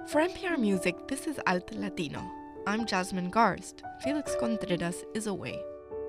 For NPR Music, this is Alt Latino. I'm Jasmine Garst. Felix Contreras is away.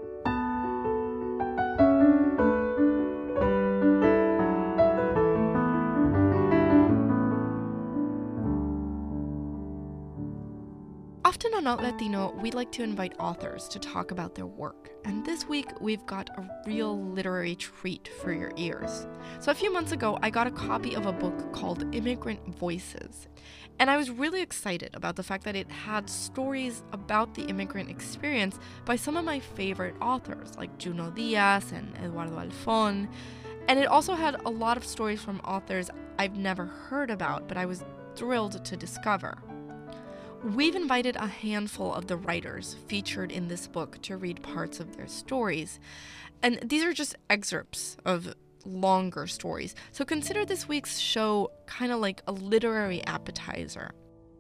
Often on Alt Latino, we like to invite authors to talk about their work. And this week, we've got a real literary treat for your ears. So a few months ago, I got a copy of a book called Immigrant Voices. And I was really excited about the fact that it had stories about the immigrant experience by some of my favorite authors, like Junot Díaz and Eduardo Alfón. And it also had a lot of stories from authors I've never heard about, but I was thrilled to discover. We've invited a handful of the writers featured in this book to read parts of their stories. And these are just excerpts of longer stories. So consider this week's show kind of like a literary appetizer.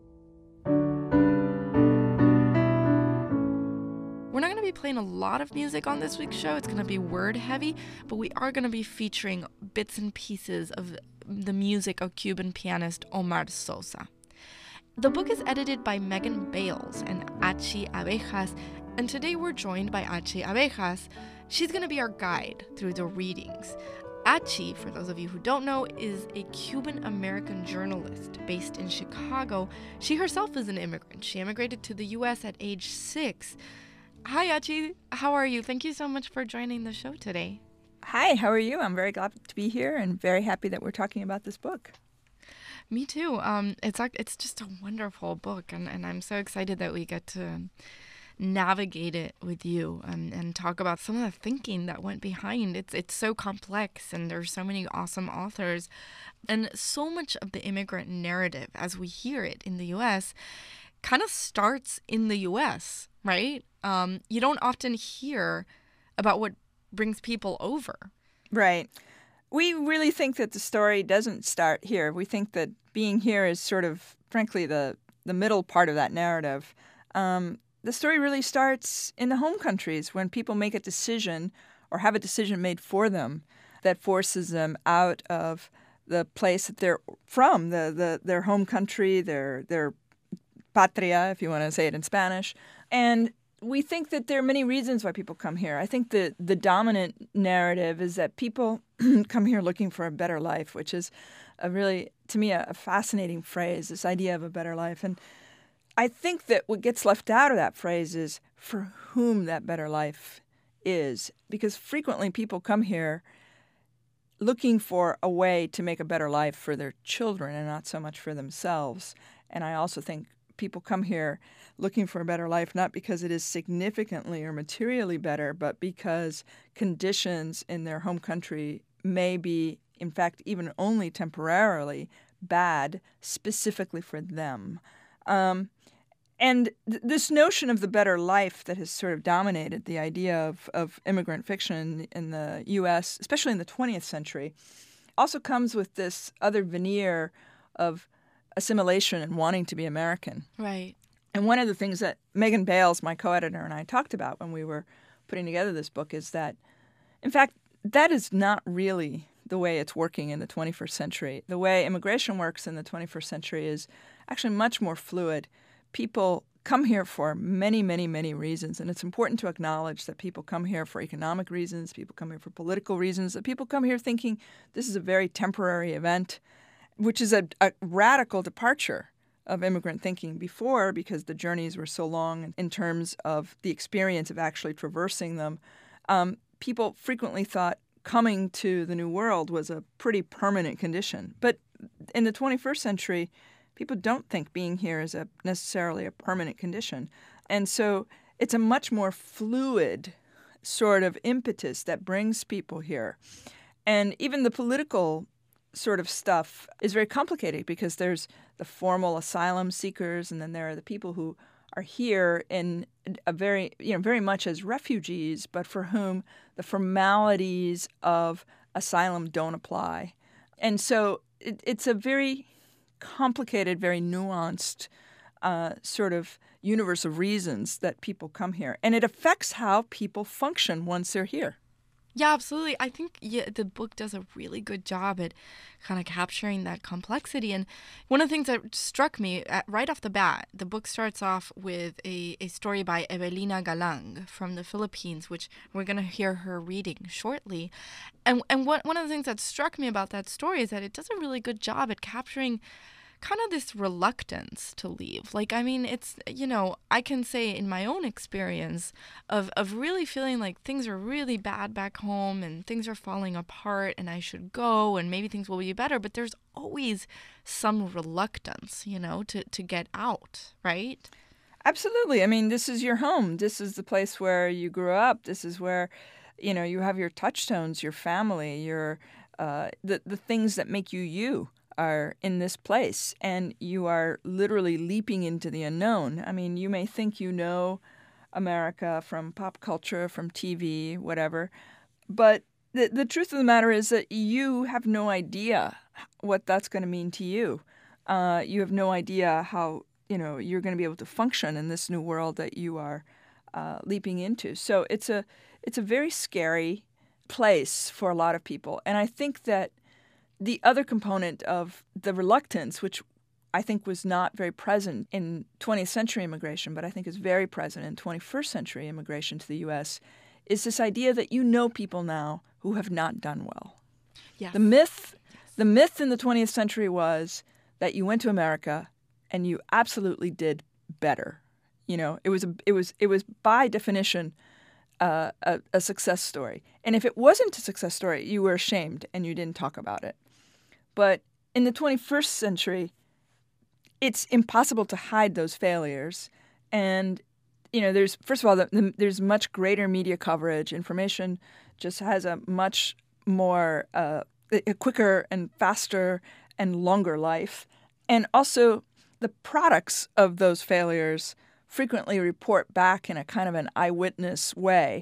We're not going to be playing a lot of music on this week's show. It's going to be word heavy, but we are going to be featuring bits and pieces of the music of Cuban pianist Omar Sosa. The book is edited by Megan Bales and Achi Abejas, and today we're joined by Achi Abejas. She's going to be our guide through the readings. Achi, for those of you who don't know, is a Cuban-American journalist based in Chicago. She herself is an immigrant. She immigrated to the U.S. at age 6. Hi, Achi. How are you? Thank you so much for joining the show today. Hi, how are you? I'm very glad to be here and very happy that we're talking about this book. Me too. It's just a wonderful book, and I'm so excited that we get to navigate it with you and talk about some of the thinking that went behind. It's so complex, and there's so many awesome authors, and so much of the immigrant narrative as we hear it in the U.S. kind of starts in the U.S., right? You don't often hear about what brings people over. Right. We really think that the story doesn't start here. We think that being here is sort of, frankly, the middle part of that narrative. The story really starts in the home countries when people make a decision or have a decision made for them that forces them out of the place that they're from, their home country, their patria, if you want to say it in Spanish. And we think that there are many reasons why people come here. I think the dominant narrative is that people come here looking for a better life, which is a really, to me, a fascinating phrase, this idea of a better life. And I think that what gets left out of that phrase is for whom that better life is. Because frequently people come here looking for a way to make a better life for their children and not so much for themselves. And I also think people come here looking for a better life, not because it is significantly or materially better, but because conditions in their home country may be, in fact, even only temporarily bad, specifically for them. And this notion of the better life that has sort of dominated the idea of immigrant fiction in the U.S., especially in the 20th century, also comes with this other veneer of assimilation and wanting to be American. Right. And one of the things that Megan Bales, my co-editor, and I talked about when we were putting together this book is that, in fact, that is not really the way it's working in the 21st century. The way immigration works in the 21st century is actually much more fluid. People come here for many, many, many reasons, and it's important to acknowledge that people come here for economic reasons, people come here for political reasons, that people come here thinking this is a very temporary event, which is a radical departure of immigrant thinking before because the journeys were so long in terms of the experience of actually traversing them. People frequently thought coming to the New World was a pretty permanent condition. But in the 21st century, people don't think being here is necessarily a permanent condition. And so it's a much more fluid sort of impetus that brings people here. And even the political sort of stuff is very complicated because there's the formal asylum seekers, and then there are the people who are here in a very much as refugees, but for whom the formalities of asylum don't apply. And so it's a very complicated, very nuanced sort of universe of reasons that people come here. And it affects how people function once they're here. Yeah, absolutely. I think the book does a really good job at kind of capturing that complexity. And one of the things that struck me right off the bat, the book starts off with a story by Evelina Galang from the Philippines, which we're going to hear her reading shortly. And one of the things that struck me about that story is that it does a really good job at capturing kind of this reluctance to leave. Like, I mean, it's, I can say in my own experience of really feeling like things are really bad back home and things are falling apart and I should go and maybe things will be better, but there's always some reluctance, to get out, right? Absolutely. I mean, this is your home. This is the place where you grew up. This is where, you have your touchstones, your family, your the things that make you you are in this place, and you are literally leaping into the unknown. I mean, you may think you know America from pop culture, from TV, whatever, but the truth of the matter is that you have no idea what that's going to mean to you. You have no idea how you're going to be able to function in this new world that you are leaping into. So it's a very scary place for a lot of people, and I think that the other component of the reluctance, which I think was not very present in 20th century immigration, but I think is very present in 21st century immigration to the U.S., is this idea that people now who have not done well. Yes. The myth in the 20th century was that you went to America and you absolutely did better. It was by definition a success story. And if it wasn't a success story, you were ashamed and you didn't talk about it. But in the 21st century, it's impossible to hide those failures. And, there's, first of all, there's much greater media coverage. Information just has a much more, a quicker and faster and longer life. And also, the products of those failures frequently report back in a kind of an eyewitness way.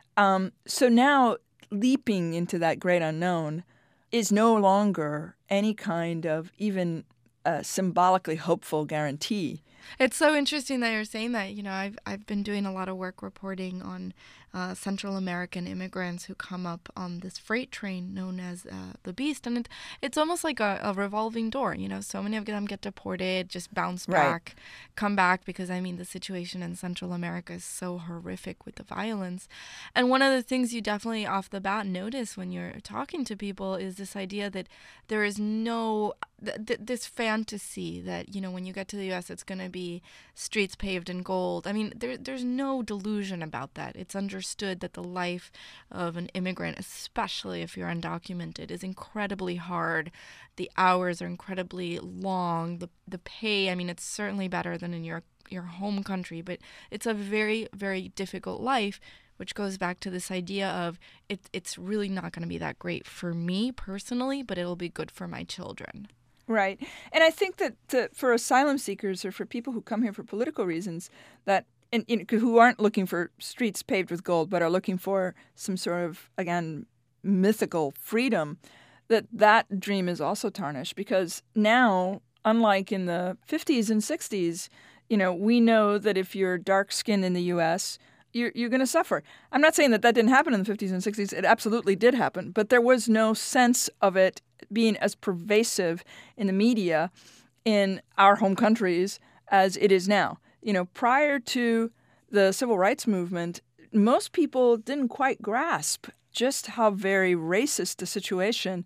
So now, leaping into that great unknown is no longer any kind of even symbolically hopeful guarantee. It's so interesting that you're saying that. I've been doing a lot of work reporting on Central American immigrants who come up on this freight train known as the Beast, and it's almost like a revolving door. So many of them get deported, just bounce back, come back, because the situation in Central America is so horrific with the violence. And one of the things you definitely off the bat notice when you're talking to people is this idea that there is no this fantasy that when you get to the U.S. it's going to be streets paved in gold. There's no delusion about that. It's understood that the life of an immigrant, especially if you're undocumented, is incredibly hard. The hours are incredibly long. The pay, it's certainly better than in your home country, but it's a very, very difficult life, which goes back to this idea of it's really not going to be that great for me personally, but it'll be good for my children. Right. And I think that for asylum seekers or for people who come here for political reasons, that who aren't looking for streets paved with gold, but are looking for some sort of, again, mythical freedom, that dream is also tarnished. Because now, unlike in the 50s and 60s, we know that if you're dark-skinned in the U.S., you're going to suffer. I'm not saying that didn't happen in the 50s and 60s. It absolutely did happen. But there was no sense of it being as pervasive in the media in our home countries as it is now. Prior to the civil rights movement, most people didn't quite grasp just how very racist the situation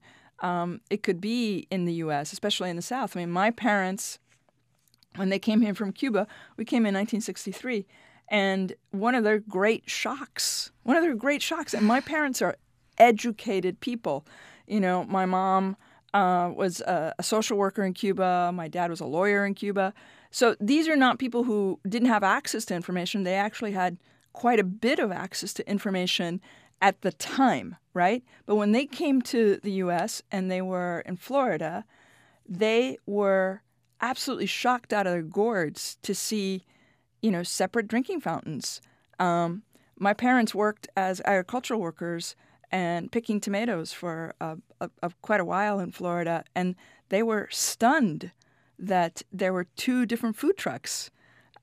it could be in the U.S., especially in the South. My parents, when they came here from Cuba, we came in 1963, and one of their great shocks, and my parents are educated people. My mom was a social worker in Cuba. My dad was a lawyer in Cuba. So these are not people who didn't have access to information. They actually had quite a bit of access to information at the time, right? But when they came to the U.S. and they were in Florida, they were absolutely shocked out of their gourds to see, separate drinking fountains. My parents worked as agricultural workers and picking tomatoes for quite a while in Florida, and they were stunned that there were two different food trucks,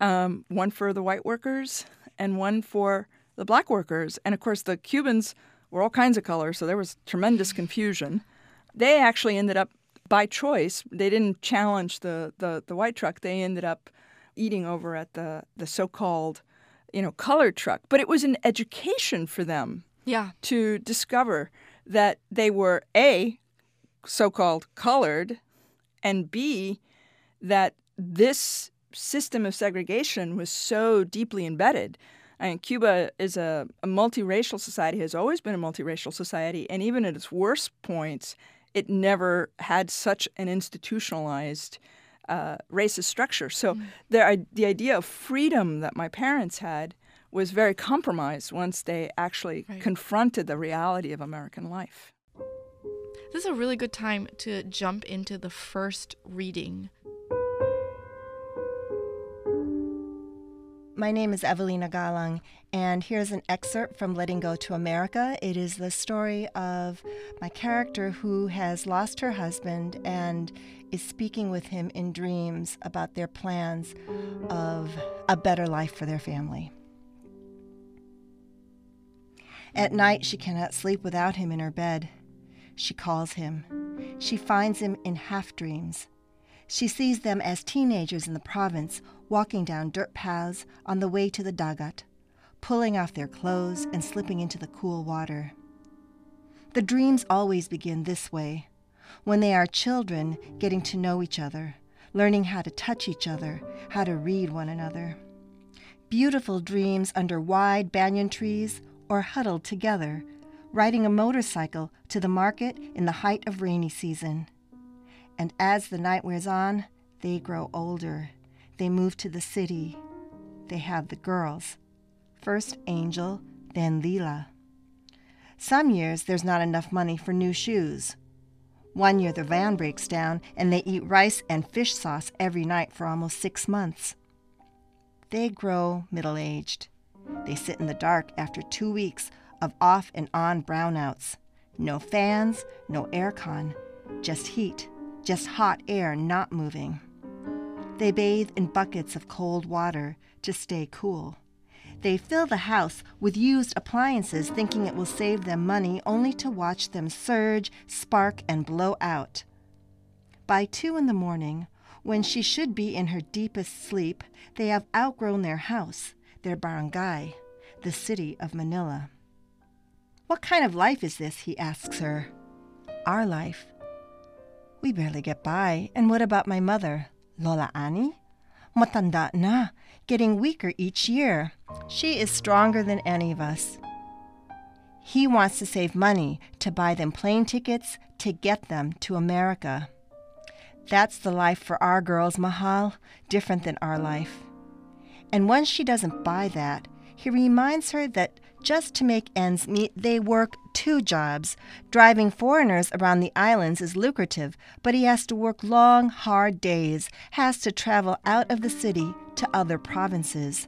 one for the white workers and one for the black workers. And of course, the Cubans were all kinds of colors, so there was tremendous confusion. They actually ended up, by choice, they didn't challenge the white truck. They ended up eating over at the so-called, colored truck. But it was an education for them to discover that they were, A, so-called colored, and B, that this system of segregation was so deeply embedded. I mean, Cuba is a multiracial society, has always been a multiracial society, and even at its worst points, it never had such an institutionalized racist structure. So the idea of freedom that my parents had was very compromised once they actually confronted the reality of American life. This is a really good time to jump into the first reading. My name is Evelina Galang, and here's an excerpt from Letting Go to America. It is the story of my character who has lost her husband and is speaking with him in dreams about their plans of a better life for their family. At night, she cannot sleep without him in her bed. She calls him. She finds him in half-dreams. She sees them as teenagers in the province, walking down dirt paths on the way to the Dagat, pulling off their clothes and slipping into the cool water. The dreams always begin this way, when they are children getting to know each other, learning how to touch each other, how to read one another. Beautiful dreams under wide banyan trees or huddled together, riding a motorcycle to the market in the height of rainy season. And as the night wears on, they grow older. They move to the city. They have the girls. First Angel, then Lila. Some years there's not enough money for new shoes. One year the van breaks down and they eat rice and fish sauce every night for almost 6 months. They grow middle-aged. They sit in the dark after 2 weeks of off and on brownouts. No fans, no aircon, just heat, just hot air not moving. They bathe in buckets of cold water to stay cool. They fill the house with used appliances thinking it will save them money, only to watch them surge, spark, and blow out. By 2 a.m, when she should be in her deepest sleep, they have outgrown their house, their barangay, the city of Manila. What kind of life is this, he asks her. Our life. We barely get by. And what about my mother, Lola Annie? Matanda na, getting weaker each year. She is stronger than any of us. He wants to save money to buy them plane tickets to get them to America. That's the life for our girls, Mahal, different than our life. And when she doesn't buy that, he reminds her that just to make ends meet, they work 2 jobs. Driving foreigners around the islands is lucrative, but he has to work long, hard days, has to travel out of the city to other provinces.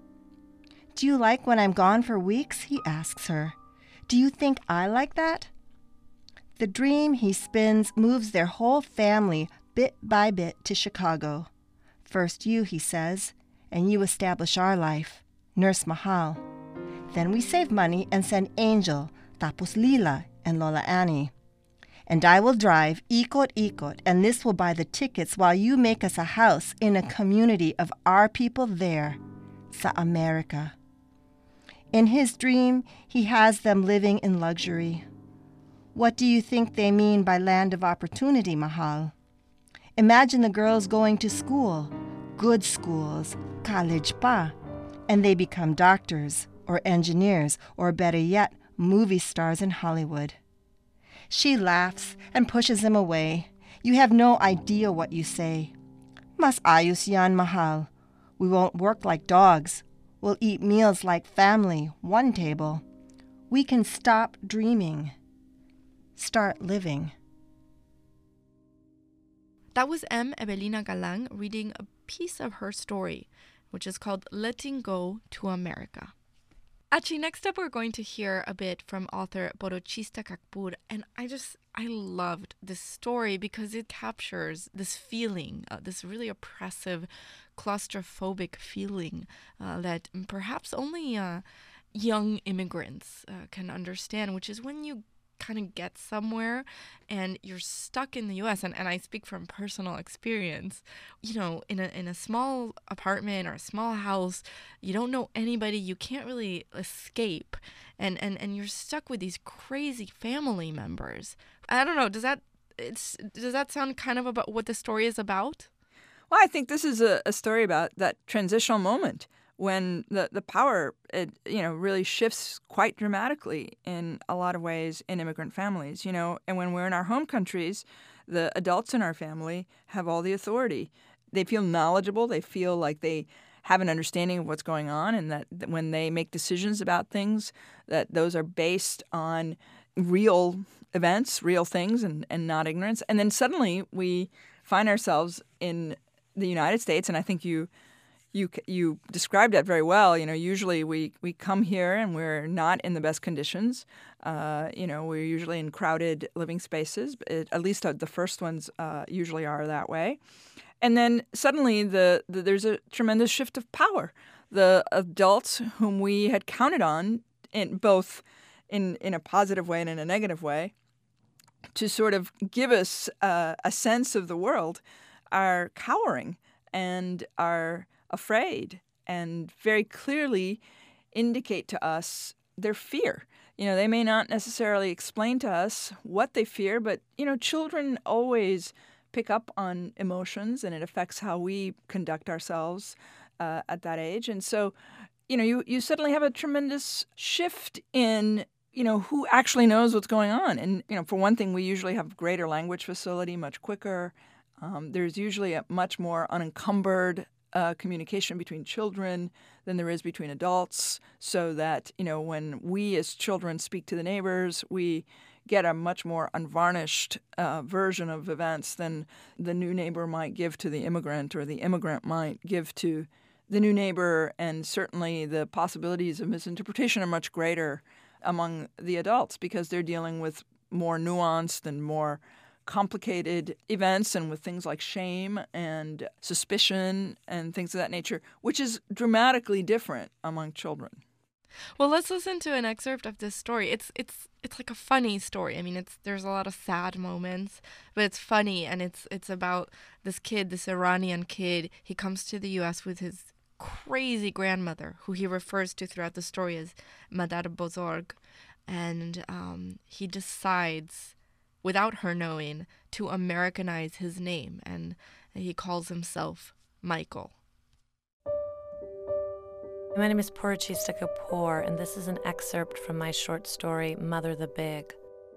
Do you like when I'm gone for weeks? He asks her. Do you think I like that? The dream he spins moves their whole family bit by bit to Chicago. First you, he says, and you establish our life. Nurse Mahal. Then we save money and send Angel, tapos Lila, and Lola Annie. And I will drive ikot-ikot, and this will buy the tickets while you make us a house in a community of our people there, sa America. In his dream, he has them living in luxury. What do you think they mean by land of opportunity, Mahal? Imagine the girls going to school, good schools, college pa, and they become doctors or engineers or better yet, movie stars in Hollywood. She laughs and pushes him away. You have no idea what you say. Mas ayos yan, Mahal. We won't work like dogs. We'll eat meals like family, one table. We can stop dreaming. Start living. That was M. Evelina Galang reading a piece of her story, which is called Letting Go to America. Actually, next up we're going to hear a bit from author Borochista Kakpur, and I loved this story because it captures this feeling, this really oppressive, claustrophobic feeling that perhaps only young immigrants can understand, which is when you kind of get somewhere and you're stuck in the US, and I speak from personal experience, in a small apartment or a small house, you don't know anybody, you can't really escape, and you're stuck with these crazy family members. I don't know, does that sound kind of about what the story is about? Well, I think this is a story about that transitional moment when the power really shifts quite dramatically in a lot of ways in immigrant families, and when we're in our home countries, the adults in our family have all the authority. They feel knowledgeable, they feel like they have an understanding of what's going on, and that when they make decisions about things, that those are based on real events, real things, and not ignorance. And then suddenly we find ourselves in the United States, and I think you described that very well. Usually we come here and we're not in the best conditions. We're usually in crowded living spaces. At least the first ones usually are that way. And then suddenly there's a tremendous shift of power. The adults whom we had counted on, in both in a positive way and in a negative way, to sort of give us a sense of the world, are cowering and are afraid and very clearly indicate to us their fear. They may not necessarily explain to us what they fear, but, children always pick up on emotions, and it affects how we conduct ourselves at that age. And so, you suddenly have a tremendous shift in who actually knows what's going on. And, for one thing, we usually have greater language facility much quicker. There's usually a much more unencumbered communication between children than there is between adults, so that, when we as children speak to the neighbors, we get a much more unvarnished version of events than the new neighbor might give to the immigrant, or the immigrant might give to the new neighbor. And certainly the possibilities of misinterpretation are much greater among the adults because they're dealing with more nuanced and more complicated events, and with things like shame and suspicion and things of that nature, which is dramatically different among children. Well, let's listen to an excerpt of this story. It's like a funny story. I mean, there's a lot of sad moments, but it's funny, and it's about this kid, this Iranian kid. He comes to the U.S. with his crazy grandmother, who he refers to throughout the story as Madar Bozorg, and he decides, without her knowing, to Americanize his name, and he calls himself Michael. My name is Purchista Kapoor, and this is an excerpt from my short story, Mother the Big.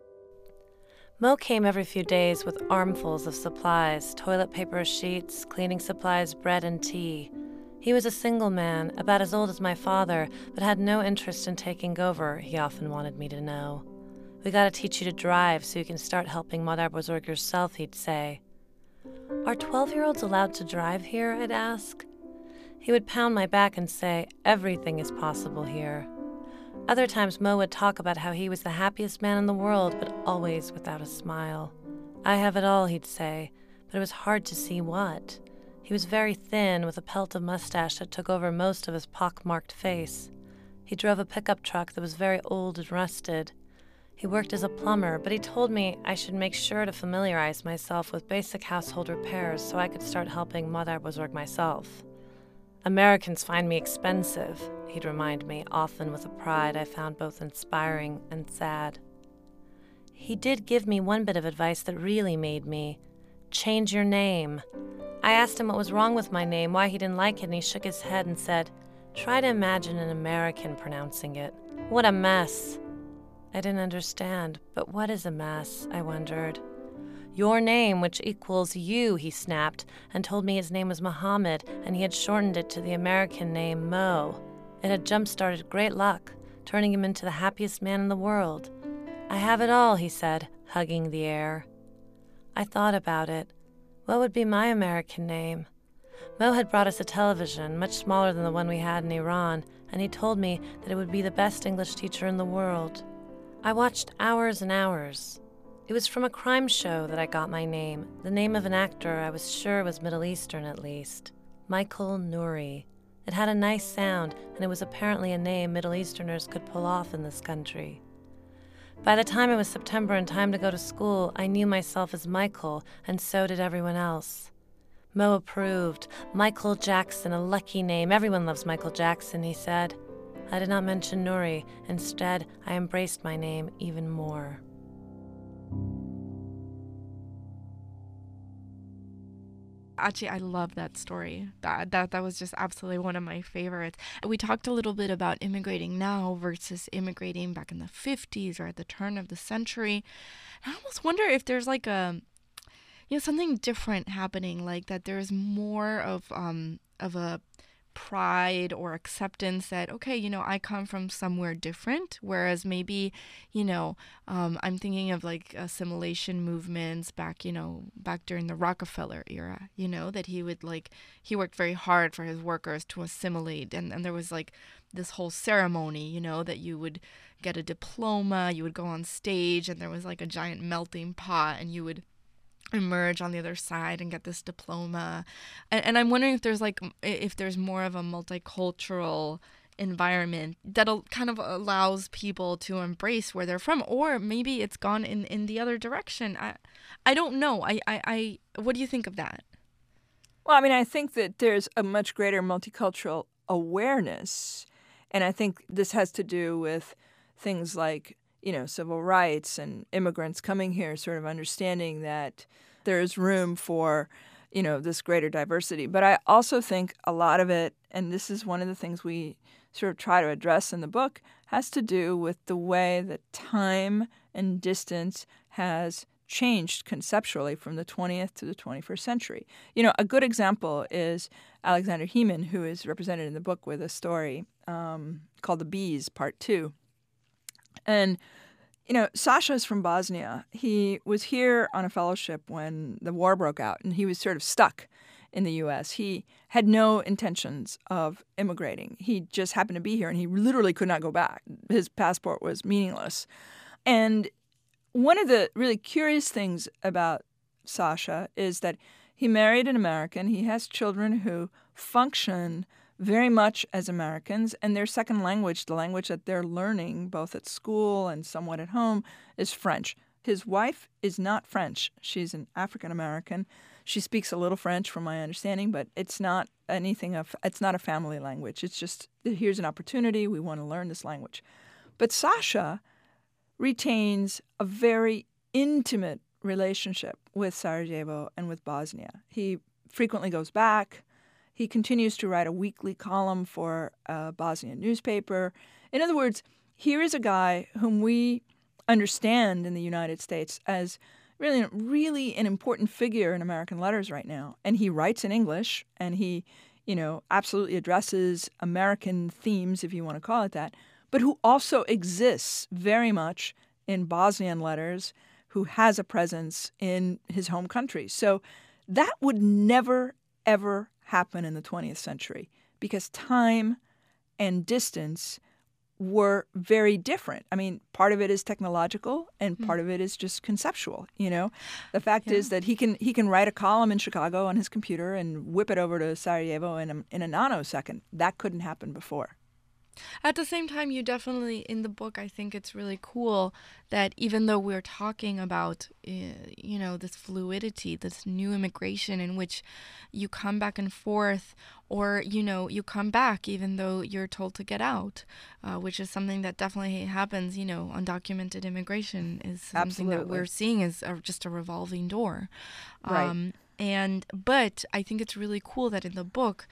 Mo came every few days with armfuls of supplies, toilet paper, sheets, cleaning supplies, bread, and tea. He was a single man, about as old as my father, but had no interest in taking over, he often wanted me to know. We gotta teach you to drive so you can start helping Madar Bozorg yourself, he'd say. Are 12-year-olds allowed to drive here, I'd ask. He would pound my back and say, everything is possible here. Other times Mo would talk about how he was the happiest man in the world, but always without a smile. I have it all, he'd say, but it was hard to see what. He was very thin, with a pelt of mustache that took over most of his pock-marked face. He drove a pickup truck that was very old and rusted. He worked as a plumber, but he told me I should make sure to familiarize myself with basic household repairs so I could start helping Madar Bozorg myself. Americans find me expensive, he'd remind me, often with a pride I found both inspiring and sad. He did give me one bit of advice that really made me. Change your name. I asked him what was wrong with my name, why he didn't like it, and he shook his head and said, try to imagine an American pronouncing it. What a mess. I didn't understand, but what is a mess, I wondered. Your name, which equals you, he snapped, and told me his name was Muhammad, and he had shortened it to the American name Mo. It had jump-started great luck, turning him into the happiest man in the world. I have it all, he said, hugging the air. I thought about it. What would be my American name? Mo had brought us a television, much smaller than the one we had in Iran, and he told me that it would be the best English teacher in the world. I watched hours and hours. It was from a crime show that I got my name, the name of an actor I was sure was Middle Eastern at least. Michael Nouri. It had a nice sound, and it was apparently a name Middle Easterners could pull off in this country. By the time it was September and time to go to school, I knew myself as Michael, and so did everyone else. Mo approved. Michael Jackson, a lucky name. Everyone loves Michael Jackson, he said. I did not mention Nuri. Instead, I embraced my name even more. Actually, I love that story. That was just absolutely one of my favorites. We talked a little bit about immigrating now versus immigrating back in the 50s or at the turn of the century. I almost wonder if there's like something different happening, like that there's more of a pride or acceptance that, okay, I come from somewhere different, whereas maybe, I'm thinking of like assimilation movements back during the Rockefeller era, that he worked very hard for his workers to assimilate, and there was like this whole ceremony, that you would get a diploma, you would go on stage, and there was like a giant melting pot, and you would emerge on the other side and get this diploma. And I'm wondering if there's more of a multicultural environment that kind of allows people to embrace where they're from, or maybe it's gone in the other direction. I don't know. I what do you think of that? Well, I mean, I think that there's a much greater multicultural awareness, and I think this has to do with things like civil rights and immigrants coming here, sort of understanding that there is room for, this greater diversity. But I also think a lot of it, and this is one of the things we sort of try to address in the book, has to do with the way that time and distance has changed conceptually from the 20th to the 21st century. A good example is Alexander Heman, who is represented in the book with a story called The Bees, Part 2. And, Sasha is from Bosnia. He was here on a fellowship when the war broke out, and he was sort of stuck in the U.S. He had no intentions of immigrating. He just happened to be here, and he literally could not go back. His passport was meaningless. And one of the really curious things about Sasha is that he married an American. He has children who function very much as Americans, and their second language, the language that they're learning both at school and somewhat at home, is French. His wife is not French. She's an African American. She speaks a little French from my understanding, but it's not it's not a family language. It's just, here's an opportunity, we want to learn this language. But Sasha retains a very intimate relationship with Sarajevo and with Bosnia. He frequently goes back. He continues to write a weekly column for a Bosnian newspaper. In other words, here is a guy whom we understand in the United States as really an important figure in American letters right now. And he writes in English, and he, absolutely addresses American themes, if you want to call it that, but who also exists very much in Bosnian letters, who has a presence in his home country. So that would never, ever happen in the 20th century because time and distance were very different. I mean, part of it is technological and part of it is just conceptual, The fact is that he can write a column in Chicago on his computer and whip it over to Sarajevo in a nanosecond. That couldn't happen before. At the same time, you definitely, in the book, I think it's really cool that even though we're talking about, this fluidity, this new immigration in which you come back and forth, or, you come back even though you're told to get out, which is something that definitely happens, undocumented immigration is something Absolutely. that we're seeing as just a revolving door. Right. But I think it's really cool that in the book,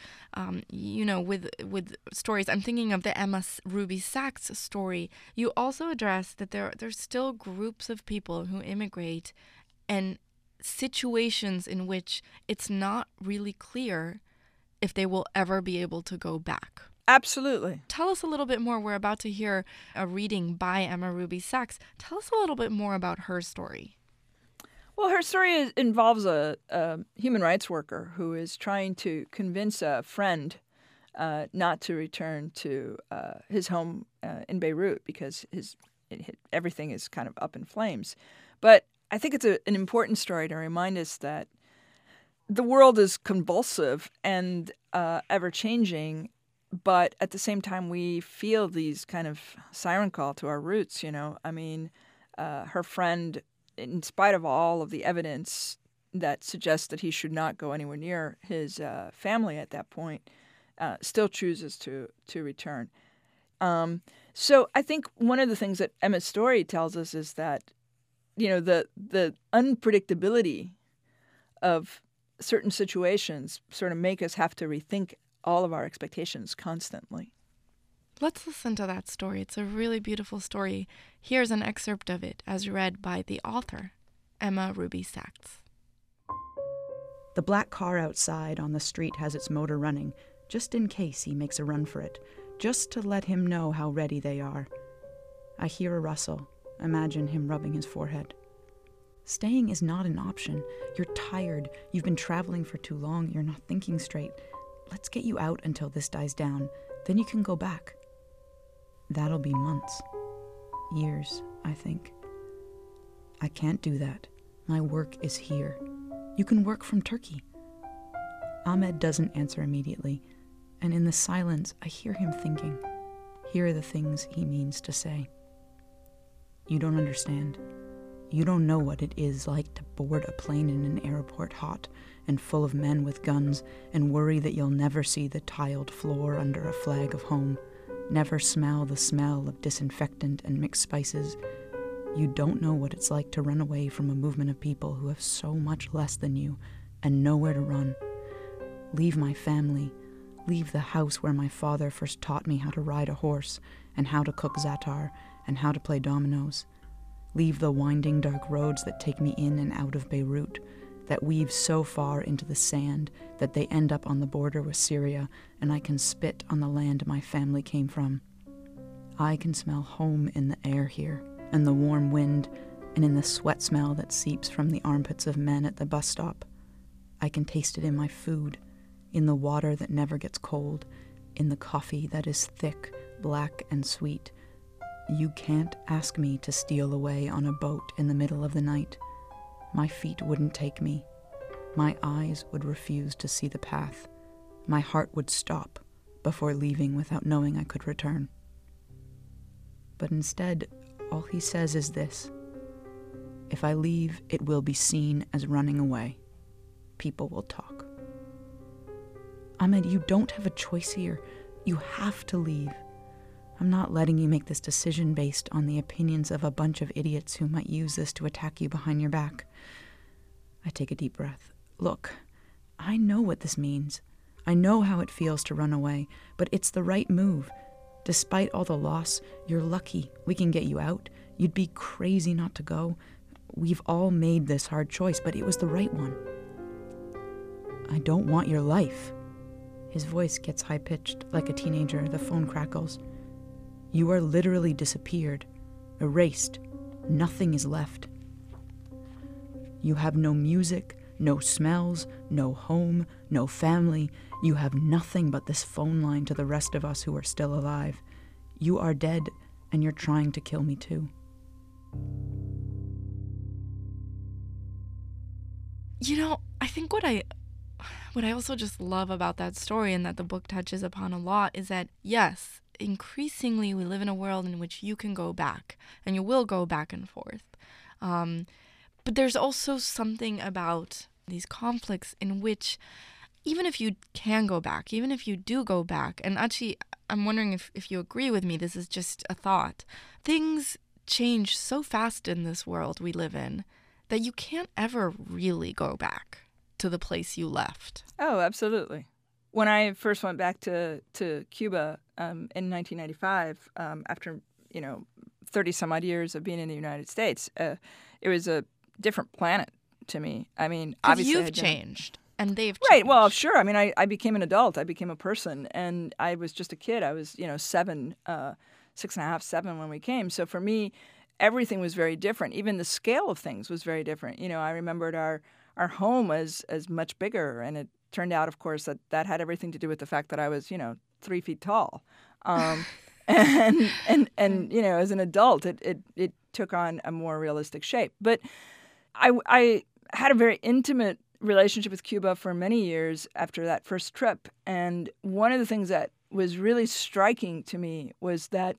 with stories, I'm thinking of the Emma Ruby Sachs story, you also address that there's still groups of people who immigrate and situations in which it's not really clear if they will ever be able to go back. Absolutely. Tell us a little bit more. We're about to hear a reading by Emma Ruby Sachs. Tell us a little bit more about her story. Well, her story involves a human rights worker who is trying to convince a friend not to return to his home in Beirut because everything is kind of up in flames. But I think it's an important story to remind us that the world is convulsive and ever-changing, but at the same time, we feel these kind of siren call to our roots, I mean, her friend, in spite of all of the evidence that suggests that he should not go anywhere near his family at that point, still chooses to return. So I think one of the things that Emma's story tells us is that, the unpredictability of certain situations sort of make us have to rethink all of our expectations constantly. Let's listen to that story. It's a really beautiful story. Here's an excerpt of it as read by the author, Emma Ruby Sachs. The black car outside on the street has its motor running, just in case he makes a run for it, just to let him know how ready they are. I hear a rustle. Imagine him rubbing his forehead. Staying is not an option. You're tired. You've been traveling for too long. You're not thinking straight. Let's get you out until this dies down. Then you can go back. That'll be months. Years, I think. I can't do that. My work is here. You can work from Turkey. Ahmed doesn't answer immediately, and in the silence I hear him thinking. Here are the things he means to say. You don't understand. You don't know what it is like to board a plane in an airport hot and full of men with guns and worry that you'll never see the tiled floor under a flag of home, never smell the smell of disinfectant and mixed spices. You don't know what it's like to run away from a movement of people who have so much less than you and nowhere to run. Leave my family. Leave the house where my father first taught me how to ride a horse and how to cook za'atar and how to play dominoes. Leave the winding dark roads that take me in and out of Beirut, that weave so far into the sand that they end up on the border with Syria, and I can spit on the land my family came from. I can smell home in the air here, and the warm wind, and in the sweat smell that seeps from the armpits of men at the bus stop. I can taste it in my food, in the water that never gets cold, in the coffee that is thick, black, and sweet. You can't ask me to steal away on a boat in the middle of the night. My feet wouldn't take me. My eyes would refuse to see the path. My heart would stop before leaving without knowing I could return. But instead, all he says is this: if I leave, it will be seen as running away. People will talk. Ahmed, you don't have a choice here. You have to leave. I'm not letting you make this decision based on the opinions of a bunch of idiots who might use this to attack you behind your back. I take a deep breath. Look, I know what this means. I know how it feels to run away, but it's the right move. Despite all the loss, you're lucky. We can get you out. You'd be crazy not to go. We've all made this hard choice, but it was the right one. I don't want your life. His voice gets high-pitched, like a teenager. The phone crackles. You are literally disappeared, erased. Nothing is left. You have no music, no smells, no home, no family. You have nothing but this phone line to the rest of us who are still alive. You are dead, and you're trying to kill me too. I think what I also just love about that story, and that the book touches upon a lot, is that, yes, increasingly we live in a world in which you can go back, and you will go back and forth. But there's also something about these conflicts in which, even if you can go back, even if you do go back, and actually I'm wondering if you agree with me, this is just a thought, things change so fast in this world we live in that you can't ever really go back to the place you left. Oh, absolutely. When I first went back to Cuba in 1995, after 30 some odd years of being in the United States, it was a different planet to me. I mean, obviously you've changed and they've changed. Right. Well, sure. I mean, I became an adult. I became a person, and I was just a kid. I was 7, 6.5, 7 when we came. So for me, everything was very different. Even the scale of things was very different. I remembered our home as much bigger, and it turned out, of course, that had everything to do with the fact that I was 3 feet tall, and as an adult, it took on a more realistic shape. But I had a very intimate relationship with Cuba for many years after that first trip, and one of the things that was really striking to me was that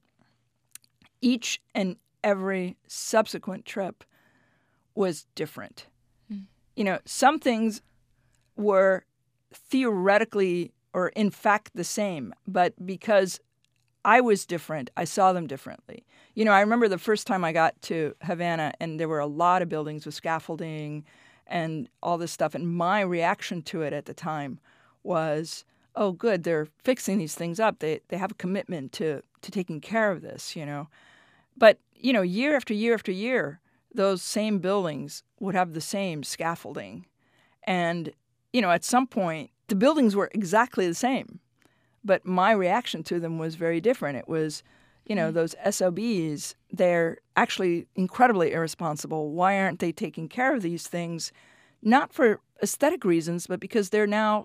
each and every subsequent trip was different. Some things were theoretically or in fact the same, but because I was different, I saw them differently. I remember the first time I got to Havana, and there were a lot of buildings with scaffolding and all this stuff, and my reaction to it at the time was, oh, good, they're fixing these things up. They have a commitment to taking care of this, But, year after year after year, those same buildings would have the same scaffolding. And, at some point, the buildings were exactly the same. But my reaction to them was very different. It was, those SOBs, they're actually incredibly irresponsible. Why aren't they taking care of these things? Not for aesthetic reasons, but because they're now,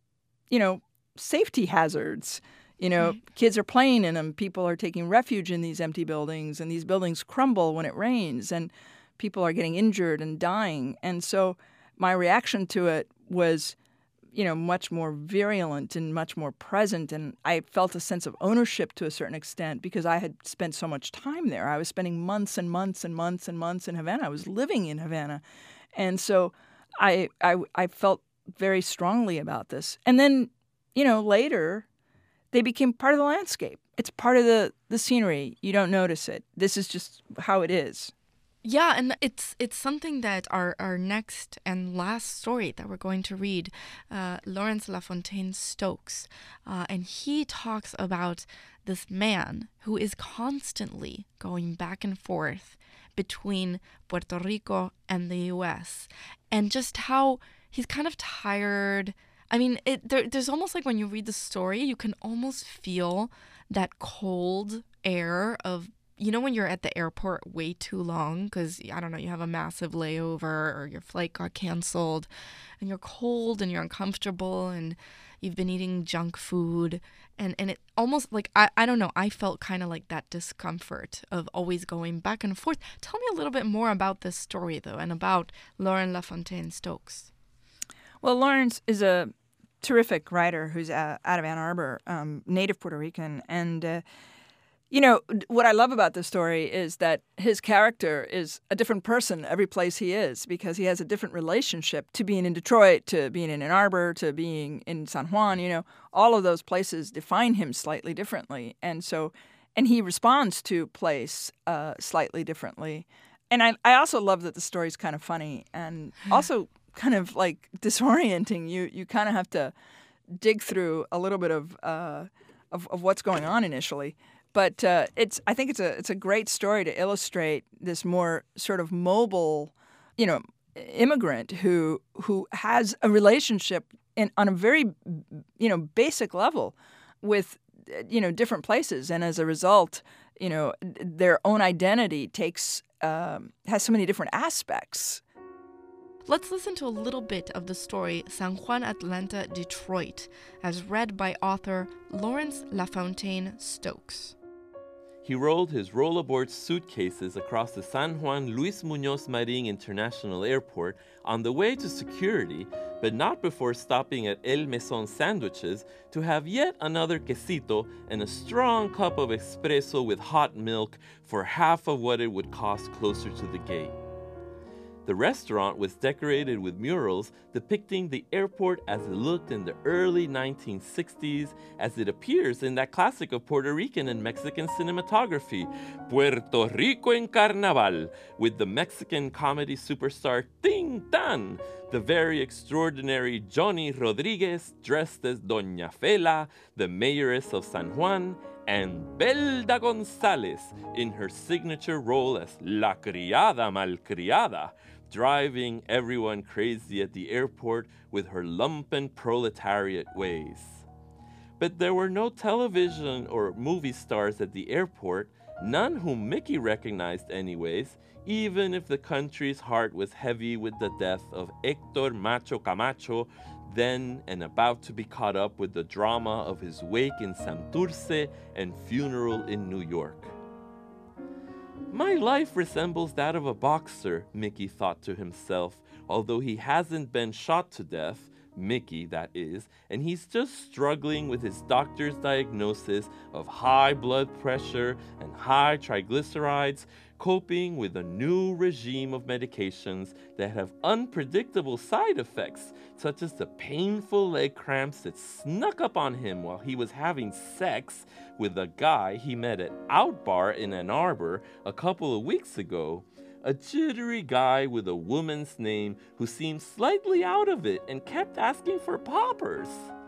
safety hazards. Kids are playing in them. People are taking refuge in these empty buildings, and these buildings crumble when it rains, and people are getting injured and dying. And so my reaction to it was, much more virulent and much more present. And I felt a sense of ownership to a certain extent because I had spent so much time there. I was spending months and months and months and months in Havana. I was living in Havana. And so I felt very strongly about this. And then, later, they became part of the landscape. It's part of the scenery. You don't notice it. This is just how it is. Yeah, and it's something that our next and last story that we're going to read, Lawrence LaFontaine Stokes, and he talks about this man who is constantly going back and forth between Puerto Rico and the U.S. and just how he's kind of tired. I mean, there's almost like when you read the story, you can almost feel that cold air of, when you're at the airport way too long because, I don't know, you have a massive layover or your flight got canceled and you're cold and you're uncomfortable and you've been eating junk food. And it almost like, I don't know, I felt kind of like that discomfort of always going back and forth. Tell me a little bit more about this story, though, and about Lawrence LaFontaine Stokes. Well, Lawrence is a terrific writer who's out of Ann Arbor, native Puerto Rican. And, what I love about this story is that his character is a different person every place he is because he has a different relationship to being in Detroit, to being in Ann Arbor, to being in San Juan. All of those places define him slightly differently. And he responds to place slightly differently. And I also love that the story's kind of funny and also kind of like disorienting. You kind of have to dig through a little bit of what's going on initially. But I think it's a great story to illustrate this more sort of mobile, immigrant who has a relationship on a very, basic level with, different places, and as a result, their own identity has so many different aspects. Let's listen to a little bit of the story San Juan, Atlanta, Detroit, as read by author Lawrence LaFontaine Stokes. He rolled his rollaboard suitcases across the San Juan Luis Muñoz Marín International Airport on the way to security, but not before stopping at El Mesón Sandwiches to have yet another quesito and a strong cup of espresso with hot milk for half of what it would cost closer to the gate. The restaurant was decorated with murals depicting the airport as it looked in the early 1960s, as it appears in that classic of Puerto Rican and Mexican cinematography, Puerto Rico en Carnaval, with the Mexican comedy superstar Tin Tan, the very extraordinary Johnny Rodriguez dressed as Doña Fela, the mayoress of San Juan, and Belda González in her signature role as La Criada Malcriada, driving everyone crazy at the airport with her lumpen proletariat ways. But there were no television or movie stars at the airport, none whom Mickey recognized anyways, even if the country's heart was heavy with the death of Héctor Macho Camacho, then and about to be caught up with the drama of his wake in Santurce and funeral in New York. My life resembles that of a boxer, Mickey thought to himself, although he hasn't been shot to death, Mickey, that is, and he's just struggling with his doctor's diagnosis of high blood pressure and high triglycerides, coping with a new regime of medications that have unpredictable side effects, such as the painful leg cramps that snuck up on him while he was having sex with a guy he met at Outbar in Ann Arbor a couple of weeks ago. A jittery guy with a woman's name who seemed slightly out of it and kept asking for poppers.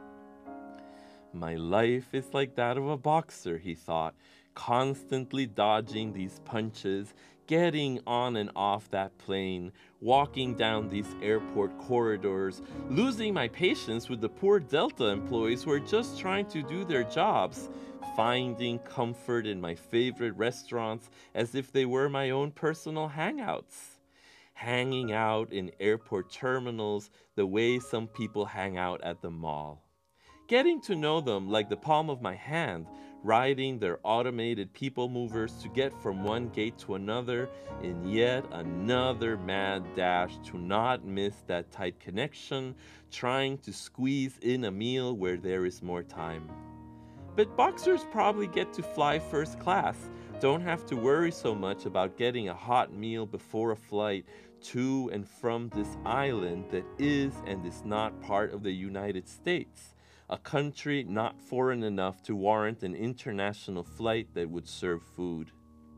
My life is like that of a boxer, he thought, constantly dodging these punches, getting on and off that plane, walking down these airport corridors, losing my patience with the poor Delta employees who are just trying to do their jobs, finding comfort in my favorite restaurants as if they were my own personal hangouts, hanging out in airport terminals the way some people hang out at the mall, getting to know them like the palm of my hand, riding their automated people movers to get from one gate to another in yet another mad dash to not miss that tight connection, trying to squeeze in a meal where there is more time. But boxers probably get to fly first class, don't have to worry so much about getting a hot meal before a flight to and from this island that is and is not part of the United States, a country not foreign enough to warrant an international flight that would serve food.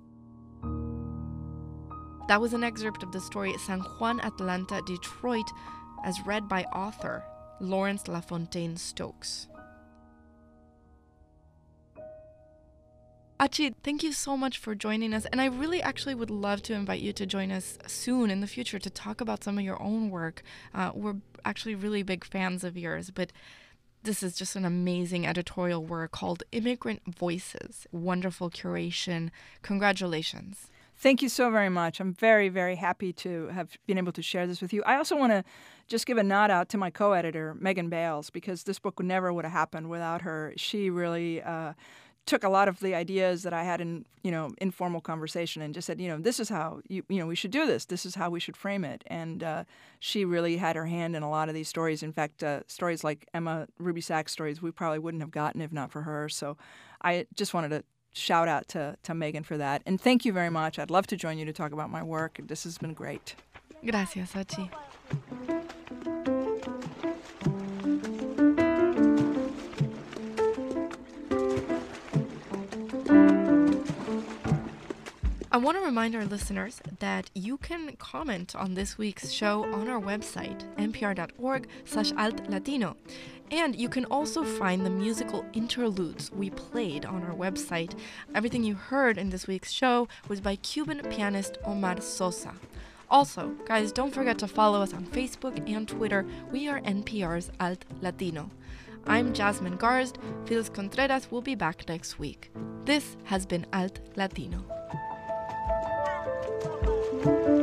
That was an excerpt of the story San Juan, Atlanta, Detroit, as read by author Lawrence LaFontaine Stokes. Achi, thank you so much for joining us, and I really actually would love to invite you to join us soon in the future to talk about some of your own work. We're actually really big fans of yours, but this is just an amazing editorial work called Immigrant Voices. Wonderful curation. Congratulations. Thank you so very much. I'm very, very happy to have been able to share this with you. I also want to just give a nod out to my co-editor, Megan Bales, because this book never would have happened without her. She really took a lot of the ideas that I had in, informal conversation and just said, this is how, we should do this. This is how we should frame it. And she really had her hand in a lot of these stories. In fact, stories like Emma Ruby Sachs stories, we probably wouldn't have gotten if not for her. So I just wanted to shout out to Megan for that. And thank you very much. I'd love to join you to talk about my work. This has been great. Gracias, Achi. I want to remind our listeners that you can comment on this week's show on our website, npr.org/altlatino. And you can also find the musical interludes we played on our website. Everything you heard in this week's show was by Cuban pianist Omar Sosa. Also, guys, don't forget to follow us on Facebook and Twitter. We are NPR's Alt Latino. I'm Jasmine Garsd. Felix Contreras will be back next week. This has been Alt Latino.